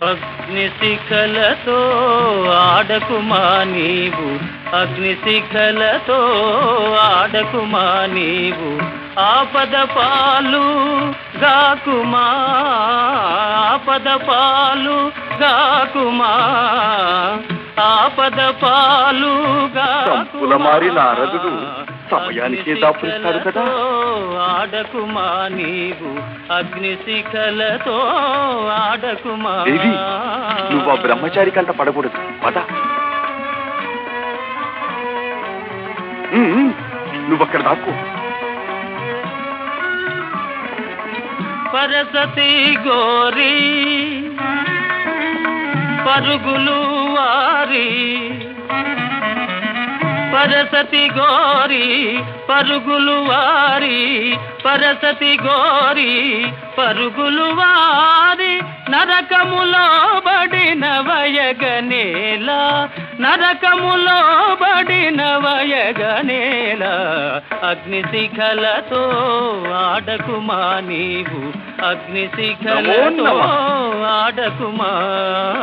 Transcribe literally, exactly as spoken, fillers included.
అగ్నిశిఖలతో ఆడకుమా నీవు, అగ్నిశిఖలతో ఆడకుమా నీవు, ఆపద పాలు గాకుమా, ఆపద పాలు గాకుమా, ఆపద పాలు సంపుల మారి నారదుడు సమయానికి దాపురిస్తాడు కదా. ఆడకుమా నీవు, అగ్నిశిఖలతో ఆడకుమా. దేవి, నువ్వు ఆ బ్రహ్మచారి కంట పడకూడదు. పద, నువ్వక్కడ దాక్కు. పరసతి గోరి పరుగులు వారి, పరసతి గోరి పరుగులు వారి, పరసతి గోరి పరుగులు వారి, నరకములో బడిన వయగనేలా, నరకములో బడిన వయగనేలా, అగ్నిశిఖలతో ఆడకుమా నీవు, అగ్నిశిఖలతో ఆడకుమా.